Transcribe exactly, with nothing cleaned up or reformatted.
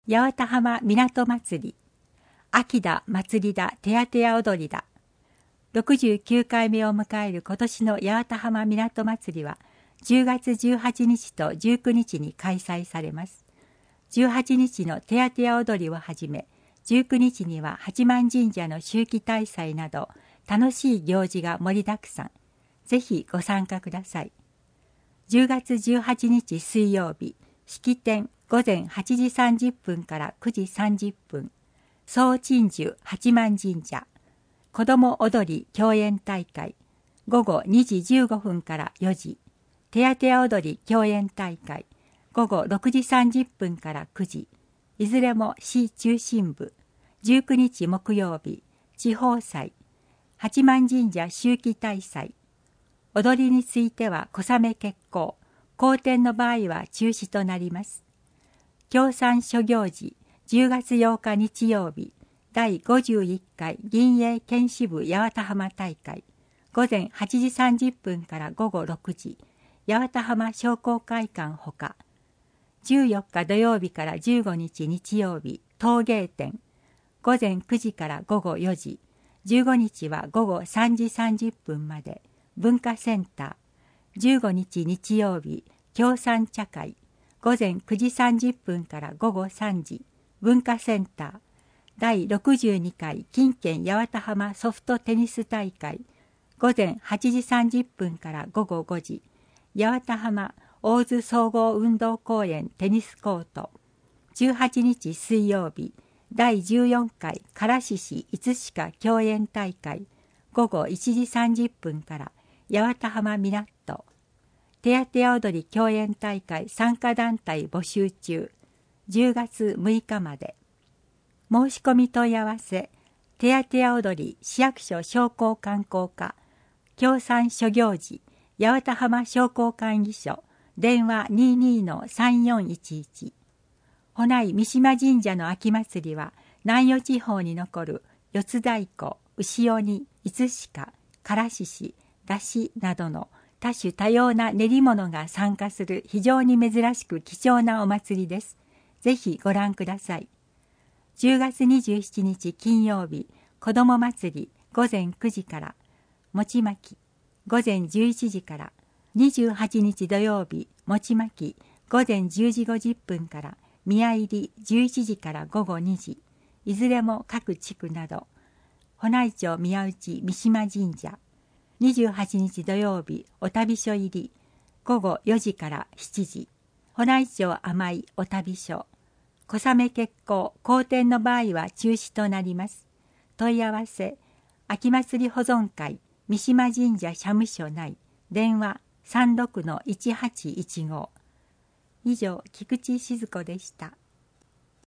八幡浜港祭り、秋だ祭りだてやてや踊りだ。ろくじゅうきゅうかいめを迎える今年の八幡浜港祭りはじゅうがつじゅうはちにちとじゅうくにちに開催されます。じゅうはちにちのてやてや踊りをはじめ、じゅうくにちには八幡神社の秋季大祭など楽しい行事が盛りだくさん。ぜひご参加ください。じゅうがつじゅうはちにち水曜日、式典ごぜんはちじさんじゅっぷんからくじさんじゅっぷん、総鎮守八幡神社、子ども踊り競演大会、ごごにじじゅうごふんからよじ、てやてや踊り競演大会、ごごろくじさんじゅっぷんからくじ、いずれも市中心部、じゅうくにち木曜日、地方祭、八幡神社秋季大祭。踊りについては小雨決行、好天の場合は中止となります。共産諸行事、じゅうがつようか日曜日、だいごじゅういっかい銀営県支部八幡浜大会、ごぜんはちじさんじゅっぷんからごごろくじ、八幡浜商工会館ほか、じゅうよっか土曜日からじゅうごにち日曜日、陶芸展、ごぜんくじからごごよじ、じゅうごにちはごごさんじさんじゅっぷんまで、文化センター、じゅうごにち日曜日、共産茶会、ごぜんくじさんじゅっぷんからごごさんじ、文化センター、だいろくじゅうにかい近県八幡浜ソフトテニス大会、ごぜんはちじさんじゅっぷんからごごごじ、八幡浜大津総合運動公園テニスコート、じゅうはちにち水曜日、だいじゅうよんかい唐獅子いつしか競演大会、ごごいちじさんじゅっぷんから八幡浜港、てやてや踊り競演大会参加団体募集中、じゅうがつむいかまで。申し込み問い合わせ、てやてや踊り市役所商工観光課、共産諸行事、八幡浜商工会議所、電話 にじゅうにのさんよんいちいち。保内三島神社の秋祭りは、南予地方に残る四つ太鼓、牛鬼、いつしか、唐獅子、山車などの多種多様な練り物が参加する非常に珍しく貴重なお祭りです。ぜひご覧ください。じゅうがつにじゅうしちにち金曜日、子ども祭りごぜんくじから、餅巻きごぜんじゅういちじから、にじゅうはちにち土曜日、餅巻きごぜんじゅうじごじゅっぷんから、宮入りじゅういちじからごごにじ、いずれも各地区など、保内町宮内三島神社、にじゅうはちにち土曜日、お旅所入り、ごごよじからしちじ、保内町甘いお旅所、小雨決行、好天の場合は中止となります。問い合わせ、秋祭り保存会、三島神社社務所内、電話 さんろくのいちはちいちご。以上、菊池静子でした。